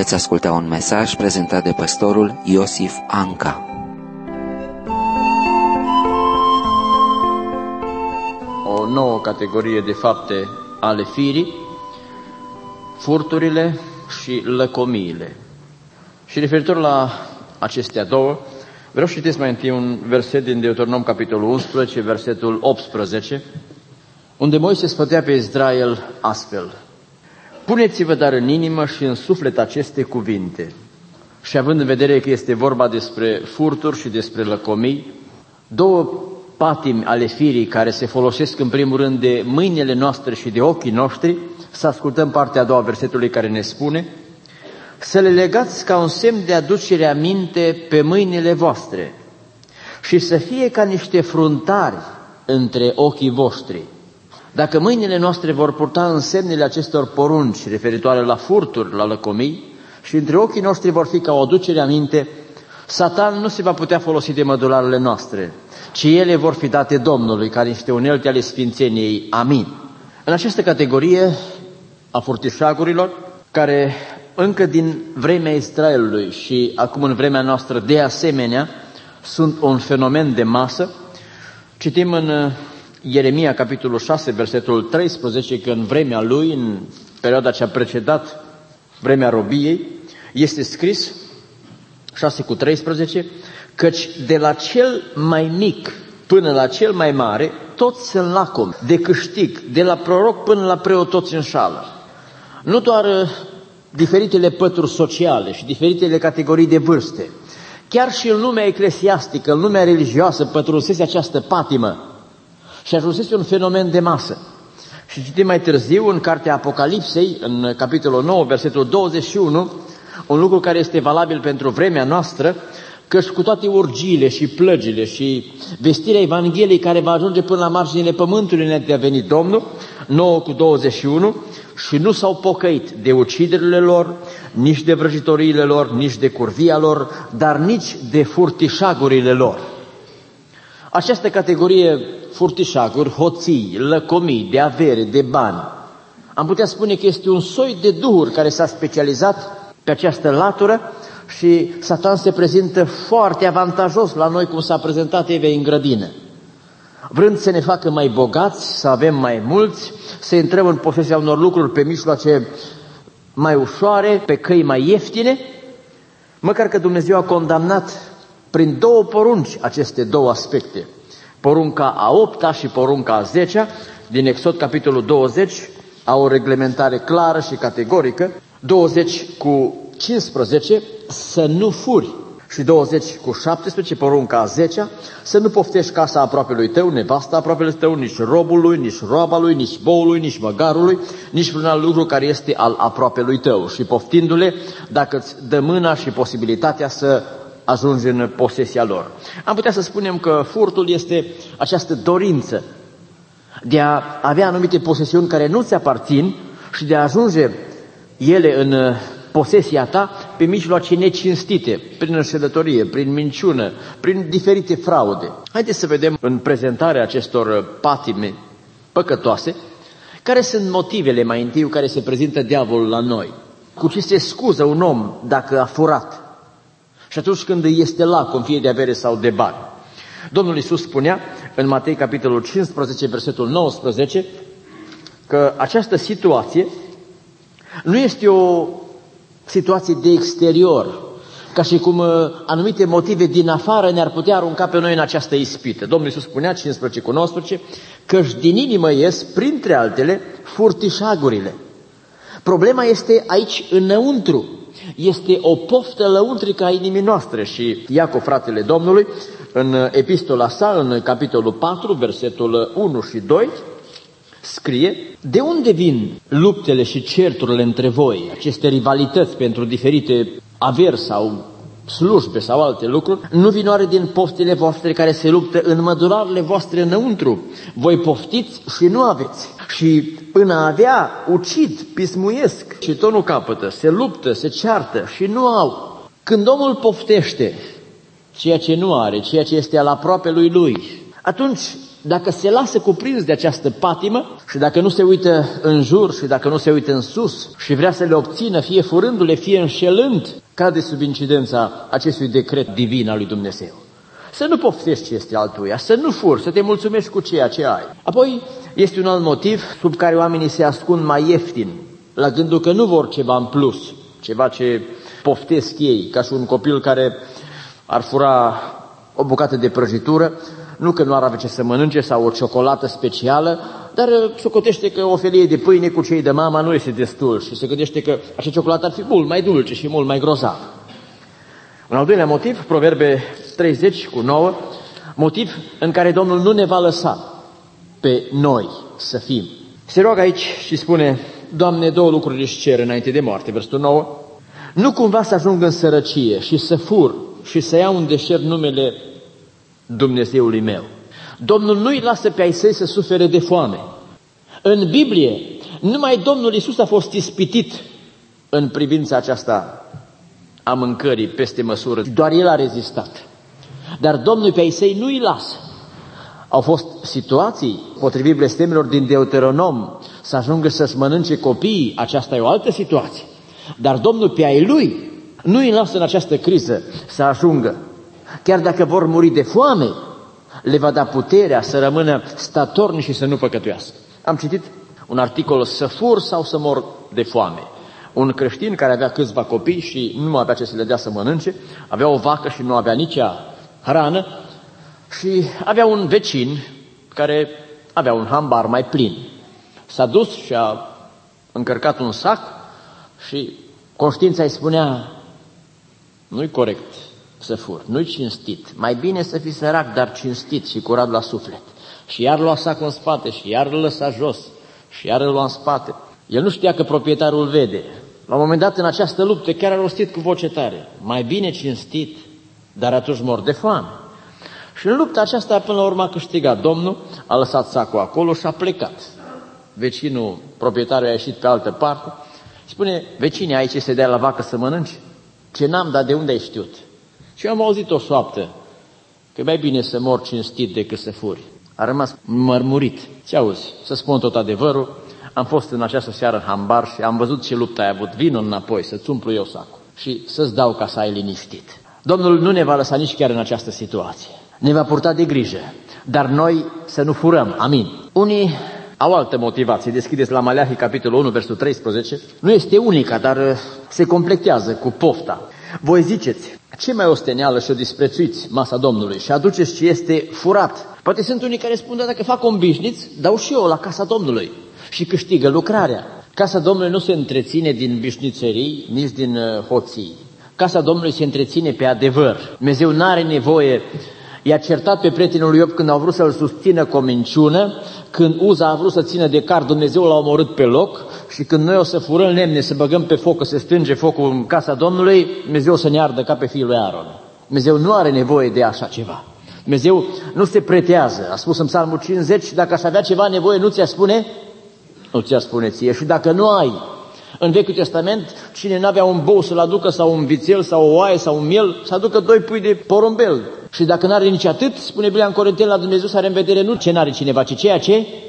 Veți asculta un mesaj prezentat de pastorul Iosif Anca. O nouă categorie de fapte ale firii, furturile și lăcomiile. Și referitor la acestea două, vreau să citesc mai întâi un verset din Deuteronom, capitolul 11, versetul 18, unde Moise sfătuia pe Israel astfel: Puneți-vă dar în inimă și în suflet aceste cuvinte. Și având în vedere că este vorba despre furturi și despre lăcomii, două patimi ale firii care se folosesc în primul rând de mâinile noastre și de ochii noștri, să ascultăm partea a doua versetului care ne spune: să le legați ca un semn de aducere aminte pe mâinile voastre și să fie ca niște fruntari între ochii voștri. Dacă mâinile noastre vor purta însemnele acestor porunci referitoare la furturi, la lăcomii, și între ochii noștri vor fi ca o aducere aminte, Satan nu se va putea folosi de mădularele noastre, ci ele vor fi date Domnului ca niște unelte ale sfințeniei. Amin. În această categorie a furtișagurilor, care încă din vremea Israelului și acum în vremea noastră de asemenea sunt un fenomen de masă, citim în Ieremia, capitolul 6, versetul 13, că în vremea lui, în perioada ce a precedat vremea robiei, este scris, 6:13, căci de la cel mai mic până la cel mai mare, toți sunt lacomi de câștig, de la proroc până la preot toți înșală. Nu doar diferitele pături sociale și diferitele categorii de vârste, chiar și în lumea eclesiastică, în lumea religioasă, pătrunsese această patimă și ajunsese un fenomen de masă. Și citim mai târziu în cartea Apocalipsei, în capitolul 9, versetul 21, un lucru care este valabil pentru vremea noastră, căci cu toate urgiile și plăgile și vestirea Evangheliei care va ajunge până la marginile pământului înainte de a veni Domnul, 9:21, și nu s-au pocăit de uciderile lor, nici de vrăjitoriile lor, nici de curvia lor, dar nici de furtișagurile lor. Această categorie, furtișaguri, hoții, lăcomii, de avere, de bani, am putea spune că este un soi de duhuri care s-a specializat pe această latură și Satan se prezintă foarte avantajos la noi, cum s-a prezentat Evei în grădină. Vrând să ne facă mai bogați, să avem mai mulți, să intrăm în posesia unor lucruri pe mijloace mai ușoare, pe căi mai ieftine, măcar că Dumnezeu a condamnat prin două porunci aceste două aspecte. Porunca a 8-a și porunca a 10-a, din Exod capitolul 20, au o reglementare clară și categorică, 20:15, să nu furi, și 20:17, porunca a 10-a, să nu poftești casa aproapelui tău, nevasta aproapelui tău, nici robul lui, nici roaba lui, nici boul lui, nici măgarului, nici vreun alt lucru care este al aproapelui tău. Și poftindu-le, dacă îți dă mâna și posibilitatea să ajungi în posesia lor. Am putea să spunem că furtul este această dorință de a avea anumite posesiuni care nu ți aparțin și de a ajunge ele în posesia ta pe mijloace necinstite, prin înșelătorie, prin minciună, prin diferite fraude. Haideți să vedem în prezentarea acestor patime păcătoase care sunt motivele mai întâi care se prezintă diavolul la noi. Cu ce se scuză un om dacă a furat și atunci când îi este lacom, fie de avere sau de bani. Domnul Iisus spunea în Matei capitolul 15, versetul 19, că această situație nu este o situație de exterior, ca și cum anumite motive din afară ne-ar putea arunca pe noi în această ispită. Domnul Iisus spunea, 15:19, căci din inimă ies, printre altele, furtișagurile. Problema este aici înăuntru. Este o poftă lăuntrică a inimii noastre și Iacov, fratele Domnului, în epistola sa, în capitolul 4, versetul 1 și 2, scrie: de unde vin luptele și certurile între voi, aceste rivalități pentru diferite averi sau slujbe sau alte lucruri? Nu vin oare din poftele voastre care se luptă în mădularele voastre înăuntru? Voi poftiți și nu aveți. Și până a avea, ucid, pismuiesc și tot nu capătă, se luptă, se ceartă și nu au. Când omul poftește ceea ce nu are, ceea ce este al aproapelui lui, atunci dacă se lasă cuprins de această patimă și dacă nu se uită în jur și dacă nu se uită în sus și vrea să le obțină, fie furându-le, fie înșelând, cade sub incidența acestui decret divin al lui Dumnezeu. Să nu poftești ce este altuia, să nu furi, să te mulțumești cu ceea ce ai. Apoi este un alt motiv sub care oamenii se ascund mai ieftin, la gândul că nu vor ceva în plus, ceva ce poftesc ei, ca și un copil care ar fura o bucată de prăjitură, nu că nu ar avea ce să mănânce sau o ciocolată specială, dar socotește că o felie de pâine cu cei de mama nu este destul și se gândește că acea ciocolată ar fi mult mai dulce și mult mai grozavă. Un al doilea motiv, Proverbe 30:9, motiv în care Domnul nu ne va lăsa pe noi să fim. Se roagă aici și spune: Doamne, două lucruri își cer înainte de moarte, versetul 9, nu cumva să ajung în sărăcie și să fur și să iau în deșert numele Dumnezeului meu. Domnul nu-i lasă pe ai săi să sufere de foame. În Biblie, numai Domnul Iisus a fost ispitit în privința aceasta a mâncării peste măsură. Doar El a rezistat. Dar Domnul pe ai săi nu-i lasă. Au fost situații, potrivit blestemelor din Deuteronom, să ajungă să-și mănânce copiii, aceasta e o altă situație. Dar Domnul pe ai Lui nu-i lasă în această criză să ajungă. Chiar dacă vor muri de foame, le va da puterea să rămână statornici și să nu păcătuiască. Am citit un articol, să fur sau să mor de foame. Un creștin care avea câțiva copii și nu avea ce să le dea să mănânce, avea o vacă și nu avea nici hrană și avea un vecin care avea un hambar mai plin. S-a dus și a încărcat un sac și conștiința îi spunea: nu-i corect să fur, nu-i cinstit, mai bine să fii sărac, dar cinstit și curat la suflet. Și iar lua sacul în spate și iar îl lăsa jos și iar îl lua în spate. El nu știa că proprietarul vede. La un moment dat, în această luptă, chiar a rostit cu voce tare: mai bine cinstit, dar atunci mor de foame. Și în lupta aceasta, până la urmă, a câștigat. Domnul a lăsat sacul acolo și a plecat. Vecinul, proprietarul, a ieșit pe altă parte. Spune: vecine, ai ce să dea la vacă să mănânci? Ce n-am, dar de unde ai știut? Și eu am auzit o șoaptă, că e mai bine să mor cinstit decât să furi. A rămas mărmurit. Ce auzi? Să spun tot adevărul, am fost în această seară în hambar și am văzut ce luptă ai avut. Vino înapoi să-ți umplu eu sacul și să-ți dau ca să ai liniștit. Domnul nu ne va lăsa nici chiar în această situație. Ne va purta de grijă, dar noi să nu furăm. Amin. Unii au altă motivație. Deschideți la Maleahi, capitolul 1, versul 13. Nu este unica, dar se completează cu pofta. Voi ziceți: ce mai osteneală și o disprețuiți masa Domnului și aduceți ce este furat. Poate sunt unii care spun: dacă fac ombișniți, dau și eu la casa Domnului și câștigă lucrarea. Casa Domnului nu se întreține din bișnițării, nici din hoții. Casa Domnului se întreține pe adevăr. Dumnezeu n-are nevoie. I-a certat pe prietenul lui Iov când au vrut să-l susțină cu o minciună, când Uza a vrut să țină de car, Dumnezeu l-a omorât pe loc, și când noi o să furăm lemne, să băgăm pe foc, să strânge focul în casa Domnului, Dumnezeu să ne ardă ca pe fiul lui Aaron. Dumnezeu nu are nevoie de așa ceva. Dumnezeu nu se pretează. A spus în Psalmul 50, dacă aș avea ceva nevoie, nu ți-a spune? Nu ți-a spune ție. Și dacă nu ai, în Vechiul Testament, cine n-avea un bou să-l aducă, sau un vițel, sau o oaie, sau un miel, să aducă 2 pui de porumbel. Și dacă n-are nici atât, spune Biblia în Corinteni, la Dumnezeu să are în vedere nu ce n-are cineva, ci ceea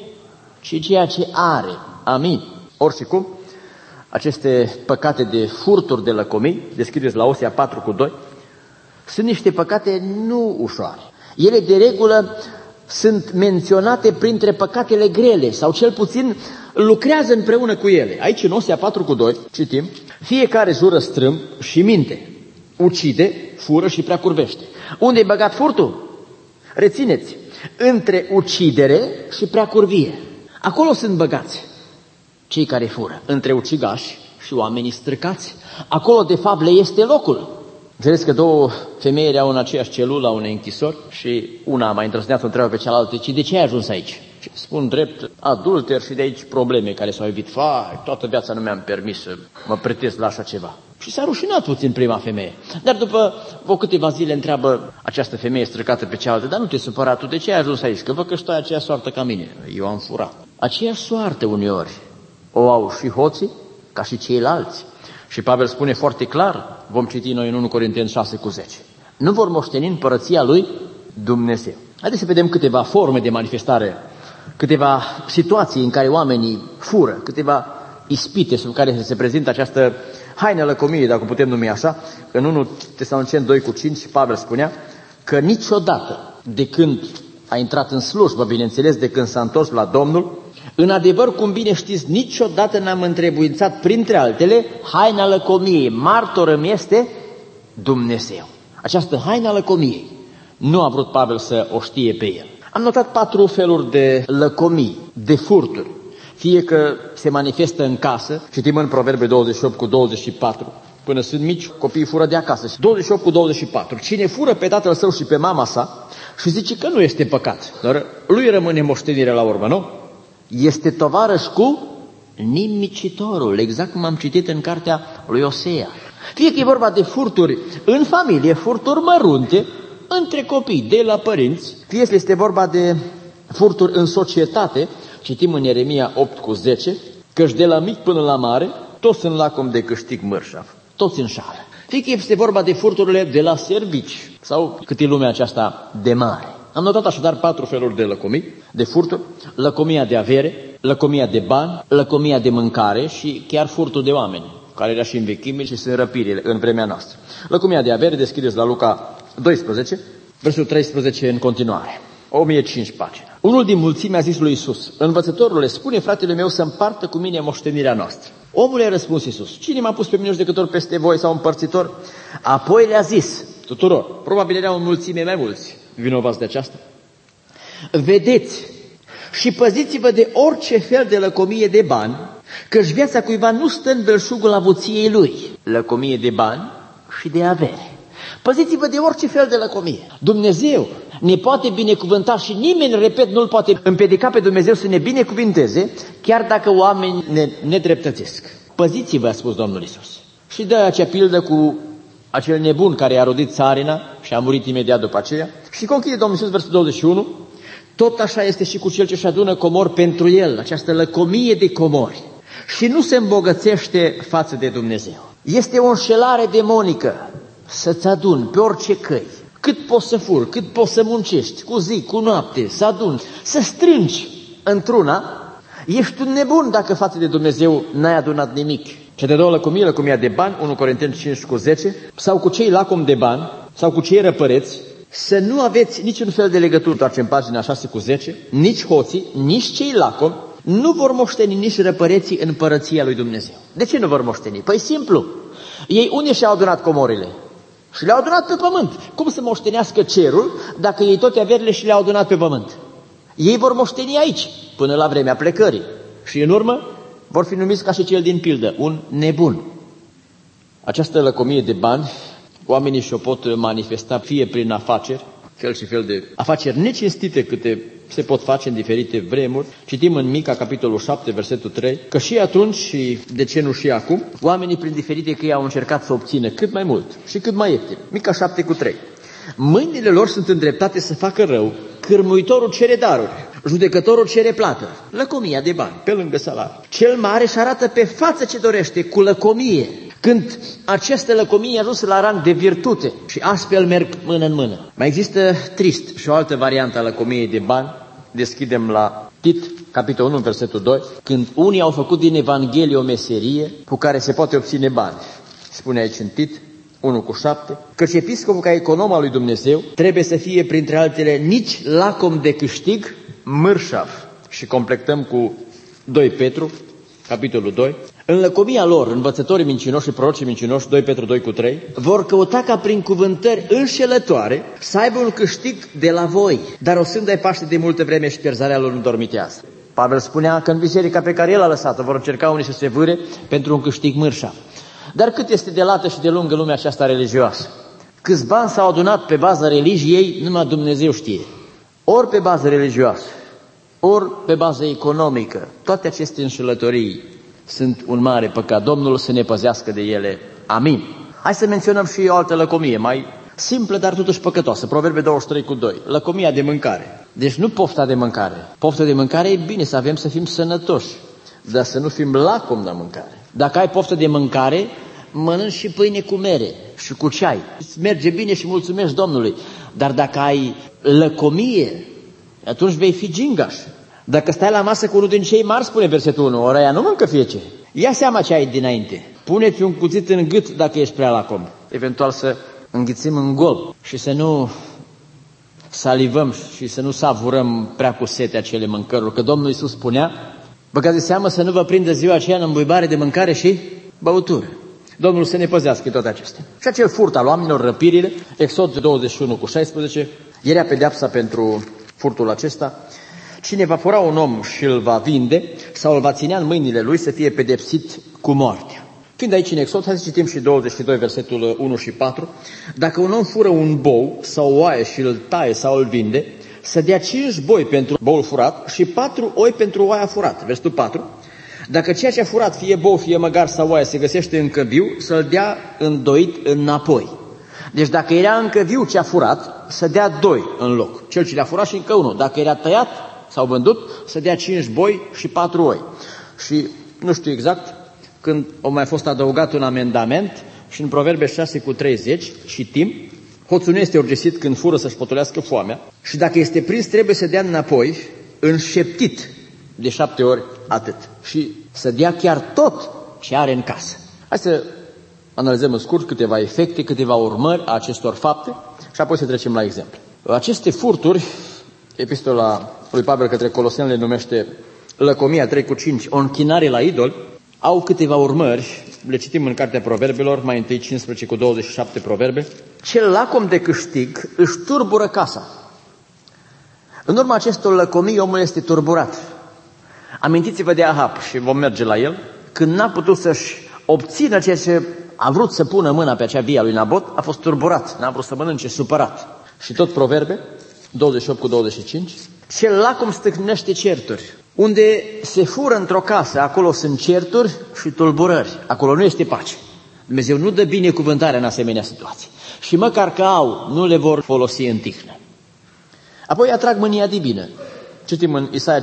ce are. Amin. Oricum, aceste păcate de furturi, de lăcomii, deschideți la Osea 4:2, sunt niște păcate nu ușoare. Ele de regulă sunt menționate printre păcatele grele, sau cel puțin lucrează împreună cu ele. Aici în Osea 4:2 citim: fiecare jură strâmb și minte, ucide, fură și prea curvește. Unde-i băgat furtul? Rețineți, între ucidere și prea curvie. Acolo sunt băgați cei care fură, între ucigași și oamenii străcați. Acolo de fapt le este locul. Înțeles că 2 femei erau în aceeași celulă a unei închisori și una mai îndrăzneată întreabă pe cealaltă: ci de ce ai ajuns aici? Și spun drept, adulter, și de aici probleme care s-au evit. Toată viața nu mi-am permis să mă pretez la așa ceva. Și s-a rușinat puțin prima femeie. Dar după câteva zile întreabă această femeie străcată pe cealaltă: dar nu te supăra, tu de ce ai ajuns aici? Că văd că și tu ai aceeași soartă ca mine. Eu am furat. Aceeași soartă uneori o au și hoții ca și ceilalți. Și Pavel spune foarte clar, vom citi noi în 1 Corinteni 6:10, nu vor moșteni împărăția lui Dumnezeu. Haideți să vedem câteva forme de manifestare, câteva situații în care oamenii fură, câteva ispite sub care se prezintă această haină lăcomiei, dacă putem numi așa. În 1 Tesaloniceni 2:5, Pavel spunea că niciodată de când a intrat în slujbă, bineînțeles, de când s-a întors la Domnul, în adevăr, cum bine știți, niciodată n-am întrebuințat, printre altele, haina lăcomiei. Martor îmi este Dumnezeu. Această haina lăcomiei nu a vrut Pavel să o știe pe el. Am notat 4 feluri de lăcomii, de furturi. Fie că se manifestă în casă, citim în Proverbe 28:24, până sunt mici, copiii fură de acasă. 28:24, cine fură pe tatăl său și pe mama sa și zice că nu este păcat, dar lui rămâne moștenire la urmă, nu? Este tovarăș cu nimicitorul, exact cum am citit în cartea lui Osea. Fie că e vorba de furturi în familie, furturi mărunte, între copii, de la părinți, fie că este vorba de furturi în societate, citim în Ieremia 8:10, căci de la mic până la mare, toți sunt lacom de câștig mărșav, toți înșală. Fie că este vorba de furturile de la servici, sau cât e lumea aceasta de mare. Am notat așadar 4 feluri de lăcomii, de furturi: lăcomia de avere, lăcomia de bani, lăcomia de mâncare și chiar furtul de oameni, care era și în vechime și sunt răpirile în vremea noastră. Lăcomia de avere, deschideți la Luca 12, versul 13 în continuare. 1005 pagini. Unul din mulțime a zis lui Iisus: învățătorule, spune fratele meu să împartă cu mine moștenirea noastră. Omul i-a răspuns Iisus: cine m-a pus pe mine judecător peste voi sau împărțitor? Apoi le-a zis tuturor, probabil erau în mulțime mai mulți vinovați de aceasta: vedeți și păziți-vă de orice fel de lăcomie de bani, căci viața cuiva nu stă în belșugul avuției lui. Lăcomie de bani și de avere. Păziți-vă de orice fel de lăcomie. Dumnezeu ne poate binecuvânta și nimeni, repet, nu-L poate împiedica pe Dumnezeu să ne binecuvinteze, chiar dacă oamenii ne nedreptățesc. Păziți-vă, a spus Domnul Iisus. Și dă acea pildă cu acel nebun care a rodit țarina și a murit imediat după aceea. Și conchide Domnul Iisus versul 21, tot așa este și cu cel ce-și adună comori pentru el, această lăcomie de comori, și nu se îmbogățește față de Dumnezeu. Este o înșelare demonică să-ți aduni pe orice căi, cât poți să furi, cât poți să muncești, cu zi, cu noapte, să aduni, să strângi într-una. Ești un nebun dacă față de Dumnezeu n-ai adunat nimic. Cea de 2 lăcomie, lăcomia de bani, 1 Corinteni 5:10, sau cu cei lacomi de bani, sau cu cei răpăreți, să nu aveți niciun fel de legătură, întoarcem pagina 6:10, nici hoții, nici cei lacomi nu vor moșteni nici răpăreții în împărăția lui Dumnezeu. De ce nu vor moșteni? Păi simplu, ei unde și-au adunat comorile? Și le-au adunat pe pământ. Cum să moștenească cerul dacă ei toate averile și le-au adunat pe pământ? Ei vor moșteni aici, până la vremea plecării. Și în urmă vor fi numiți ca și cel din pildă, un nebun. Această lăcomie de bani, oamenii și-o pot manifesta fie prin afaceri, fel și fel de afaceri necinstite câte se pot face în diferite vremuri. Citim în Mica, capitolul 7, versetul 3, că și atunci și de ce nu și acum, oamenii prin diferite căi au încercat să obțină cât mai mult și cât mai ieftin. Mica 7:3. Mâinile lor sunt îndreptate să facă rău, cârmuitorul cere daruri, judecătorul cere plată, lăcomia de bani, pe lângă salariu. Cel mare își arată pe față ce dorește, cu lăcomie, când această lăcomie a ajuns la rang de virtute și astfel merg mână în mână. Mai există trist și o altă variantă a lăcomiei de bani. Deschidem la Tit, capitolul 1, versetul 2, când unii au făcut din Evanghelie o meserie cu care se poate obține bani. Spune aici în Tit 1:7, căci episcopul ca econom al lui Dumnezeu trebuie să fie printre altele nici lacom de câștig, mărșav. Și completăm cu 2 Petru, capitolul 2, în lăcomia lor, învățătorii mincinoși și prorocii mincinoși, 2 Petru 2:3, vor căuta ca prin cuvântări înșelătoare să aibă un câștig de la voi, dar o sândă-i paște de multă vreme și pierzarea lor nu dormitează. Pavel spunea că în biserica pe care el a lăsat-o vor încerca unii să se vâre pentru un câștig mărșav. Dar cât este de lată și de lungă lumea aceasta religioasă? Câți bani s-au adunat pe baza religiei, numai Dumnezeu știe. Ori pe bază religioasă, ori pe bază economică. Toate aceste înșelătorii sunt un mare păcat. Domnul să ne păzească de ele. Amin. Hai să menționăm și o altă lăcomie, mai simplă, dar totuși păcătoasă. Proverbe 23:2. Lăcomia de mâncare. Deci nu pofta de mâncare. Pofta de mâncare e bine, să avem să fim sănătoși, dar să nu fim lacomi la mâncare. Dacă ai poftă de mâncare, mănânci și pâine cu mere și cu ceai. Îți merge bine și mulțumești Domnului. Dar dacă ai lăcomie, atunci vei fi gingaș. Dacă stai la masă cu unul din cei mari, spune versetul 1, ori aia nu mâncă fiece. Ia seama ce ai dinainte. Pune-ți un cuțit în gât dacă ești prea lacom. Eventual să înghițim în gol și să nu salivăm și să nu savurăm prea cu sete acele mâncăruri. Că Domnul Iisus spunea, băgați de seamă să nu vă prindă ziua aceea în îmbuibare de mâncare și băutură. Domnul să ne păzească toate acestea. Și acel furt al oamenilor, răpirile, Exod 21:16, era pedeapsa pentru furtul acesta. Cine va fura un om și îl va vinde sau îl va ținea în mâinile lui să fie pedepsit cu moartea. Fiind aici în Exod, hai să citim și 22, versetul 1 și 4. Dacă un om fură un bou sau o oaie și îl taie sau îl vinde, să dea 5 boi pentru boul furat și 4 oi pentru oaia furată. Versetul 4. Dacă ceea ce a furat, fie bou, fie măgar sau oaie, se găsește încă viu, să-l dea îndoit înapoi. Deci dacă era încă viu ce a furat, să dea 2 în loc. Cel ce le-a furat și încă 1. Dacă era tăiat sau vândut, să dea 5 boi și 4 oi. Și nu știu exact când a mai fost adăugat un amendament și în Proverbe 6:30 citim, hoțul nu este urgisit când fură să-și potolească foamea și dacă este prins trebuie să dea înapoi înșeptit de 7 ori atât și să dea chiar tot ce are în casă. Hai să analizăm în scurt câteva efecte, câteva urmări a acestor fapte și apoi să trecem la exemplu. Aceste furturi, epistola lui Pavel către Coloseni le numește lăcomia 3:5, o închinare la idol, au câteva urmări, le citim în Cartea Proverbelor, mai întâi 15:27 Proverbe. Cel lacom de câștig își turbură casa. În urma acestor lăcomii, omul este turburat. Amintiți-vă de Ahab și vom merge la el, când n-a putut să-și obțină ceea ce a vrut să pună mâna pe acea via lui Nabot, a fost turburat, n-a vrut să mănânce, supărat. Și tot Proverbe 28:25, cel lacom stâcnește certuri. Unde se fură într-o casă, acolo sunt certuri și tulburări, acolo nu este pace. Dumnezeu nu dă binecuvântare în asemenea situații. Și măcar că au, nu le vor folosi în tihnă. Apoi atrag mânia divină. Citim în Isaia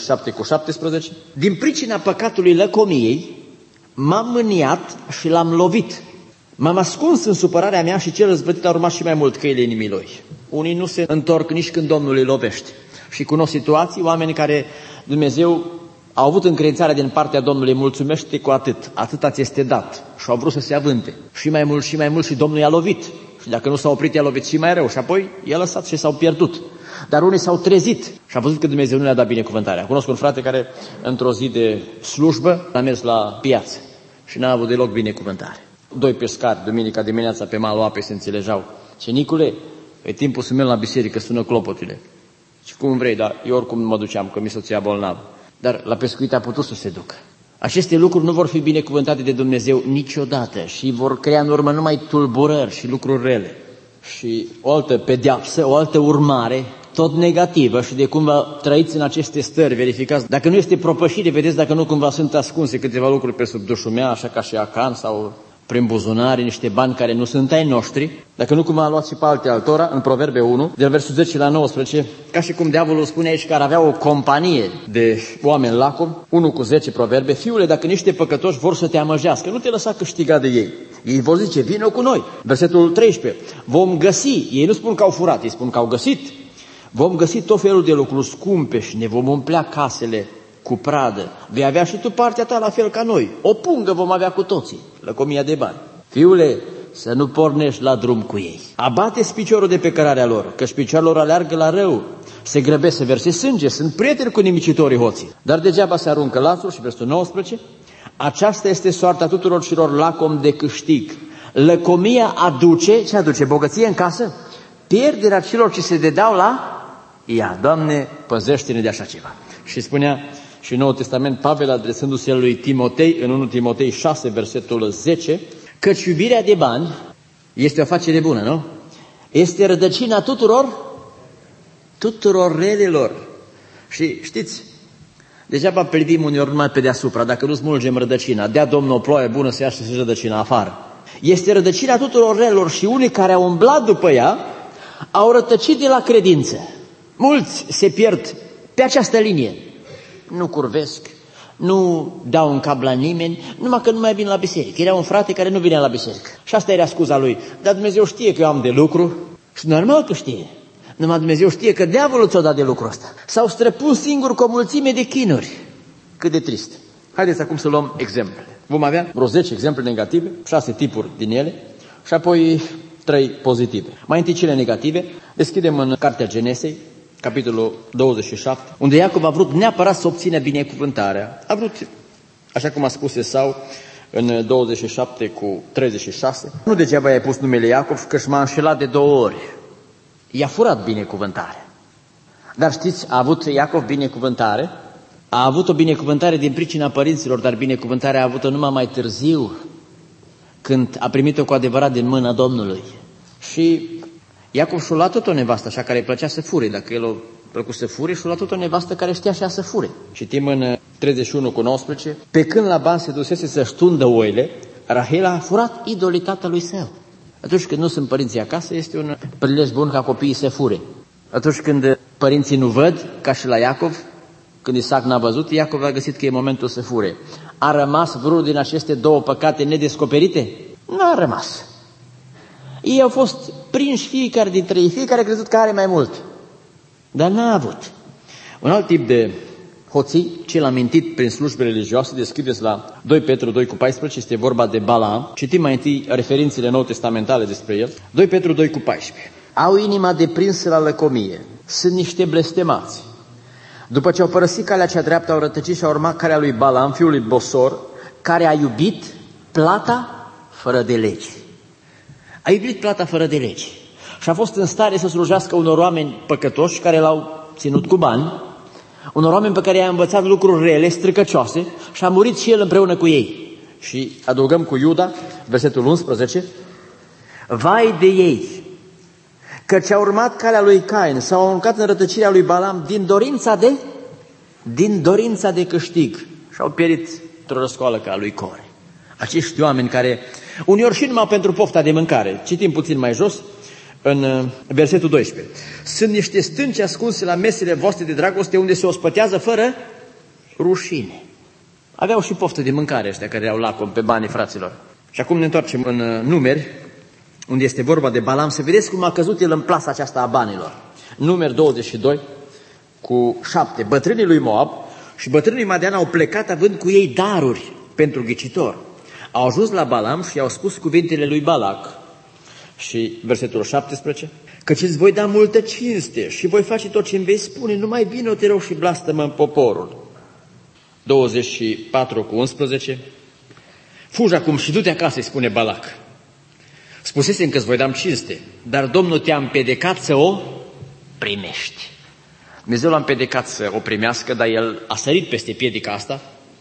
57:17. Din pricina păcatului lăcomiei, m-am mâniat și l-am lovit. M-am ascuns în supărarea mea și cel răzbătit a urmat și mai mult căile inimii lui. Unii nu se întorc nici când Domnul îi lovește. Și cunosc situații, oameni care Dumnezeu au avut încredințarea din partea Domnului, mulțumește cu atâta ți este dat. Și au vrut să se avânte. Și mai mult și mai mult și Domnul i-a lovit. Și dacă nu s-a oprit, i-a lovit și mai rău. Și apoi i-a lăsat și s-au pierdut. Dar unii s-au trezit și a văzut că Dumnezeu nu le-a dat binecuvântarea. Cunosc un frate care într-o zi de slujbă a mers la piață și n-a avut deloc binecuvântare. 2 pescari, duminica dimineața pe malul apei se înțelegeau. Ce Nicule, e timpul să merg la biserică, sună clopotile. Și cum vrei, dar eu oricum mă duceam, că mi soția bolnavă. Dar la pescuit a putut să se ducă. Aceste lucruri nu vor fi binecuvântate de Dumnezeu niciodată și vor crea în urmă numai tulburări și lucruri rele. Și o altă pedeapsă, o altă urmare, tot negativă și de cum vă trăiți în aceste stări, verificați. Dacă nu este propășire, vedeți dacă nu cumva sunt ascunse câteva lucruri pe sub dușul meu, așa ca și Acan sau prin buzunare, niște bani care nu sunt ai noștri, dacă nu cumva luați și pe alte altora, în Proverbe 1, de la versul 10 la 19, ca și cum diavolul spune aici că ar avea o companie de oameni lacomi, 1:10 Proverbe, fiule, dacă niște păcătoși vor să te amăjească, nu te lăsa câștiga de ei. Ei vor zice, vină cu noi. Versetul 13, vom găsi, ei nu spun că au furat, ei spun că au găsit. Vom găsi tot felul de lucruri scumpe și ne vom umplea casele cu pradă. Vei avea și tu partea ta la fel ca noi. O pungă vom avea cu toții, lăcomia de bani. Fiule, să nu pornești la drum cu ei. Abate-ți piciorul de pe cărarea lor, căci picioarele lor aleargă la rău. Se grăbesc să verse sânge, sunt prieteni cu nimicitorii hoții. Dar degeaba se aruncă lațul, și versetul 19, aceasta este soarta tuturor celor lacom de câștig. Lăcomia aduce, ce aduce? Bogăție în casă? Pierderea celor ce se dedau la ea. Doamne, păzește-ne de așa ceva. Și spunea și în Noul Testament Pavel, adresându-se lui Timotei, în 1 Timotei 6, versetul 10, căci iubirea de bani este o afacere bună, nu? Este rădăcina tuturor relelor. Și știți, degeaba privim uneori numai pe deasupra, dacă nu smulgem rădăcina, dea Domnul o ploaie bună să iasă și rădăcina afară. Este rădăcina tuturor relelor și unii care au umblat după ea au rătăcit de la credință. Mulți se pierd pe această linie. Nu curvesc, nu dau un cap la nimeni, numai că nu mai vin la biserică. Era un frate care nu vinea la biserică. Și asta era scuza lui. Dar Dumnezeu știe că eu am de lucru și normal că știe. Numai Dumnezeu știe că diavolul ți-o dat de lucrul ăsta. S-au străpus singur cu o mulțime de chinuri. Cât de trist. Haideți acum să luăm exemplele. Vom avea vreo 10 exemple negative, 6 tipuri din ele și apoi 3 pozitive. Mai întâi cele negative. Deschidem în Cartea Genesei, capitolul 27, unde Iacov a vrut neapărat să obțină binecuvântarea. A vrut, așa cum a spus Esau, în 27 cu 36. Nu degeaba i-ai pus numele Iacov, că și m-a înșelat de 2 ori. I-a furat binecuvântarea. Dar știți, a avut Iacov binecuvântare? A avut o binecuvântare din pricina părinților, dar binecuvântarea a avut-o numai mai târziu, când a primit-o cu adevărat din mâna Domnului. Și Iacov și-a luat tot o nevastă așa care îi plăcea să fure. Dacă el o plăcut să fure, și-a luat tot o nevastă care știa așa să fure. Citim în 31 cu 19. Pe când Laban se dusese să-și tundă oile, Rahela a furat idolitatea lui său. Atunci când nu sunt părinții acasă, este un prilej bun ca copiii să fure. Atunci când părinții nu văd, ca și la Iacov, când Isaac n-a văzut, Iacov a găsit că e momentul să fure. A rămas vreunul din aceste 2 păcate nedescoperite? N-a rămas. Ei au fost prinși fiecare dintre ei, fiecare a crezut că are mai mult. Dar n-a avut. Un alt tip de hoții, cel amintit prin slujbele religioase, descrieți la 2 Petru 2 cu 14, este vorba de Balaam. Citim mai întâi referințele nou testamentale despre el. 2 Petru 2 cu 14. Au inima deprinsă la lăcomie, sunt niște blestemați. După ce au părăsit calea cea dreaptă, au rătăcit și au urmat calea lui Balaam, fiul lui Bosor, care a iubit plata fără de legi. A iubit plata fără de legi. Și a fost în stare să slujească unor oameni păcătoși care l-au ținut cu bani, unor oameni pe care i-a învățat lucruri rele, stricăcioase, și a murit și el împreună cu ei. Și adăugăm cu Iuda, versetul 11, vai de ei, căci au urmat calea lui Cain, s-au aruncat în rătăcirea lui Balaam din dorința de câștig și au pierit într-o răscoală ca a lui Core. Acești oameni care, uneori și numai pentru pofta de mâncare, citim puțin mai jos, în versetul 12, sunt niște stânci ascunse la mesele voastre de dragoste unde se ospătează fără rușine. Aveau și poftă de mâncare ăștia care au lacom pe banii fraților. Și acum ne întoarcem în Numeri, unde este vorba de Balaam, să vedeți cum a căzut el în plasa aceasta a banilor. Numeri 22 cu 7. Bătrânii lui Moab și bătrânii Madian au plecat având cu ei daruri pentru ghicitor. Au ajuns la Balaam și i-au spus cuvintele lui Balac. Și versetul 17, căci îți voi da multă cinste și voi face tot ce îmi vei spune, numai vino, te rog, și blastămă în poporul. 24 cu 11, fugi acum și du-te acasă, îi spune Balac. Spusesem că îți voi da cinste, dar Domnul te-a împedecat să o primești. Dumnezeu l-a împedecat să o primească, dar el a sărit peste piedica asta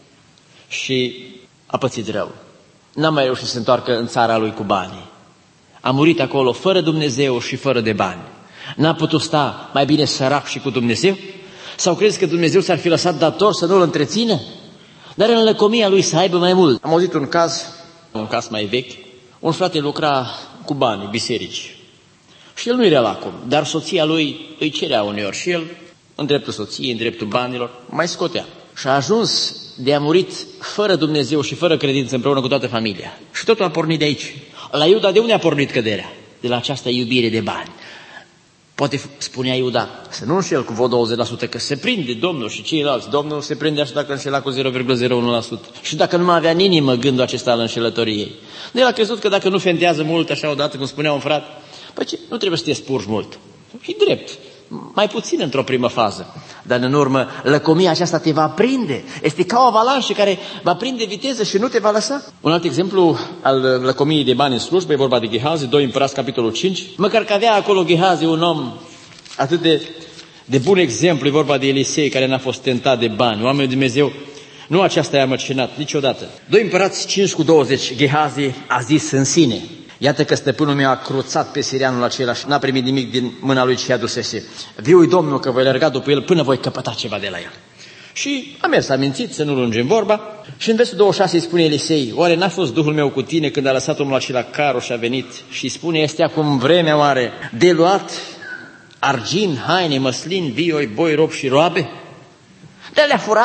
și a pățit rău. N-a mai reușit să se întoarcă în țara lui cu banii. A murit acolo fără Dumnezeu și fără de bani. N-a putut sta mai bine sărac și cu Dumnezeu? Sau crezi că Dumnezeu s-ar fi lăsat dator să nu-l întrețină? Dar în lăcomia lui să aibă mai mult. Am auzit un caz mai vechi. Un frate lucra cu bani, biserici. Și el nu era lacom, dar soția lui îi cerea uneori și el, în dreptul soției, în dreptul banilor, mai scotea. Și a ajuns de a murit fără Dumnezeu și fără credință împreună cu toată familia. Și totul a pornit de aici. La Iuda de unde a pornit căderea? De la această iubire de bani. Poate spunea Iuda, să nu înșel cu vreo 20%, că se prinde Domnul și ceilalți. Domnul se prinde așa dacă înșela cu 0,01%. Și dacă nu mai avea în inimă gândul acesta al înșelătoriei. El a crezut că dacă nu fentează mult, așa odată, cum spunea un frate, păi ce, nu trebuie să te spurgi mult. E drept. Mai puțin într-o primă fază. Dar în urmă, lăcomia aceasta te va prinde. Este ca o avalanșă care va prinde viteză și nu te va lăsa. Un alt exemplu al lăcomiei de bani în slujbă e vorba de Gehazi, 2 Împărați, capitolul 5. Măcar că avea acolo Gehazi un om atât de bun exemplu, e vorba de Elisei, care n-a fost tentat de bani. Oamenii lui Dumnezeu, nu aceasta i-a mărcinat niciodată. 2 Împărați 5 cu 20, Gehazi a zis în sine, iată că stăpânul meu a cruțat pe sirianul acela și n-a primit nimic din mâna lui ce i-a dusese. Viu-i Domnul că voi alerga după el până voi căpăta ceva de la el. Și a mers, a mințit, să nu lungim vorba. Și în versul 26 îi spune Elisei, oare n-a fost Duhul meu cu tine când a lăsat omul acela carul și a venit? Și îi spune, este acum vremea oare de luat argint, haine, măslin, vioi, boi, rob și roabe? De le-a furat,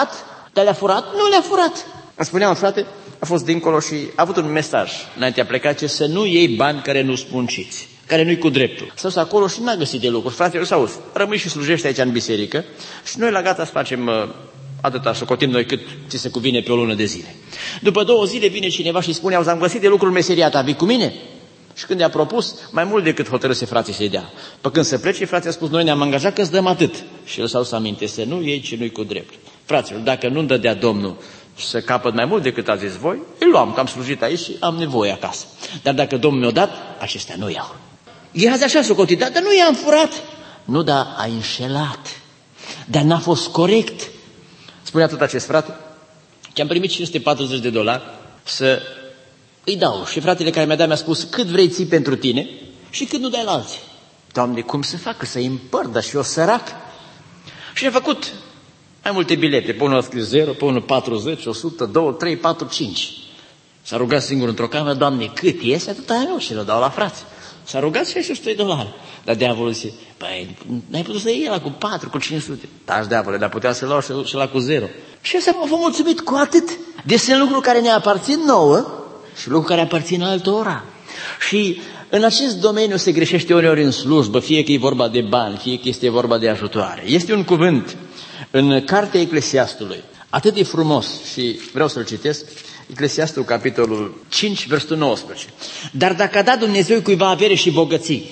Dar le-a furat? Nu le-a furat. Îmi spunea un frate, a fost dincolo și a avut un mesaj înainte a pleca, ce să nu iei bani care nu spunciți, care nu-i cu dreptul. S-a dus acolo și n-a găsit de lucruri. Fratele, s-a auzit, rămâi și slujește aici în biserică și noi la gata să facem atâta, să cotim noi cât ți se cuvine pe o lună de zile. După 2 zile vine cineva și spune, auzi, am găsit de lucru în meseria ta, vii cu mine? Și când i-a propus, mai mult decât hotărâse frații să-i dea. Pe când să plece, frații a spus, noi ne-am angajat că îți dăm atât. Și el s-a dus aminte, să nu iei ce nu-i cu dreptul. Fraților, dacă nu-mi dădea Domnul să capăt mai mult decât a zis voi, îl luam, că am slujit aici și am nevoie acasă. Dar dacă Domnul mi-a dat, acestea nu iau. E azi așa s-o dar nu i-am furat. Nu, dar a înșelat. Dar n-a fost corect. Spunea tot acest frate că am primit $540 să îi dau. Și fratele care mi-a dat mi-a spus, cât vrei ții pentru tine și cât nu dai la alții. Doamne, cum să facă să-i împărt, dar și eu sărac? Și a făcut mai multe bilete. Pe unul a scris 0, pe unul 40, 100, 2, 3, 4, 5. S-a rugat singur într-o cameră, Doamne, cât iese, atât ai eu și le dau la frați. S-a rugat $600. Dar diavolul zice, băi, n-ai putut să iei ăla cu 4, cu 500. Taci, diavole, dar putea să luau și la cu 0. Și ăsta m-a mulțumit cu atât. Deci sunt lucruri care ne aparțin nouă și lucruri care aparțin altora. Și în acest domeniu se greșește uneori în slujbă, fie că e vorba de bani, fie că este vorba de ajutoare. Este un cuvânt în cartea Eclesiastului, atât de frumos și vreau să-l citesc, Eclesiastul, capitolul 5, versetul 19. Dar dacă a dat Dumnezeu cuiva avere și bogății,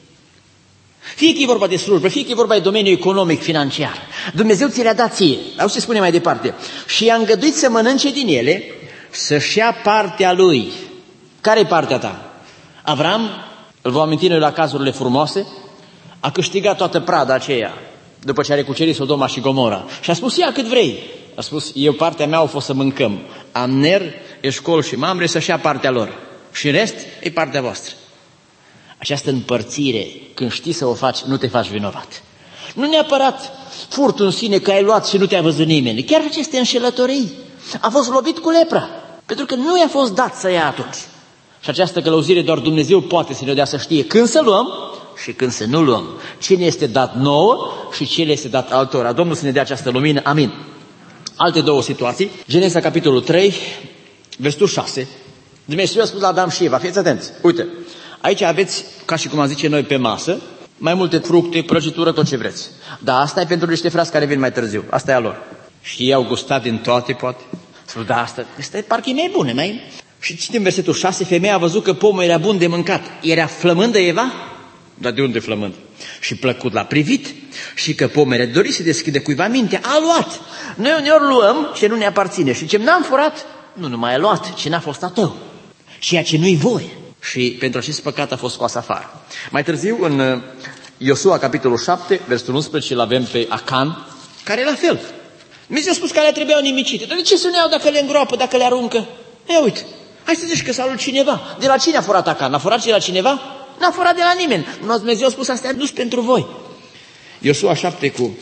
fie că e vorba de slujbă, fie că e vorba de domeniul economic, financiar, Dumnezeu ți le-a dat ție. Auzi ce spune mai departe. Și i-a îngăduit să mănânce din ele, să-și ia partea lui. Care-i partea ta? Avram, îl vom aminti noi la cazurile frumoase, a câștigat toată prada aceea, după ce a recucerit Sodoma și Gomora. Și a spus, ia cât vrei. A spus, eu partea mea a fost să mâncăm. Amner, Eșcol și Mamre să-și ia partea lor. Și în rest, e partea voastră. Această împărțire, când știi să o faci, nu te faci vinovat. Nu neapărat furtul în sine că ai luat și nu te-a văzut nimeni. Chiar aceste înșelătorii. A fost lovit cu lepra, pentru că nu i-a fost dat să ia atunci. Și această călăuzire doar Dumnezeu poate să ne dea să știe când să luăm și când să nu luăm. Ce ne este dat nouă și ce le este dat altora. Domnul să ne dea această lumină. Amin. Alte 2 situații. Geneza, capitolul 3, versetul 6. Dumnezeu a spus la Adam și Eva, fiți atenți. Uite, aici aveți, ca și cum am zice noi, pe masă, mai multe fructe, prăjitură, tot ce vreți. Dar asta e pentru niște frați care vin mai târziu. Asta e a lor. Și ei au gustat din toate, poate. Spune, da, asta e parcă e mai bune, mai. Și citim versetul 6, femeia a văzut că pomul era bun de mâncat. Era flămândă Eva? Dar de unde flămând? Și plăcut la privit și că pomul era dorit să deschide cuiva mintea. A luat. Noi uneori luăm ce nu ne aparține și ce n-am furat, nu numai a luat, ce n-a fost a tău. Ceea ce nu-i voie. Și pentru acest păcat a fost scoas afară. Mai târziu, în Iosua, capitolul 7, versetul 11, îl avem pe Acan, care e la fel. Dumnezeu a spus că alea trebuiau nimicite. Dar de ce să ne iau dacă le îngroapă, dacă le aruncă? Ia uite, hai să zici că s-a luat cineva. De la cine a furat Acan? A furat de la cineva? N-a furat de la nimeni. Dumnezeu a spus, astea nu-s pentru voi. Iosua 7 cu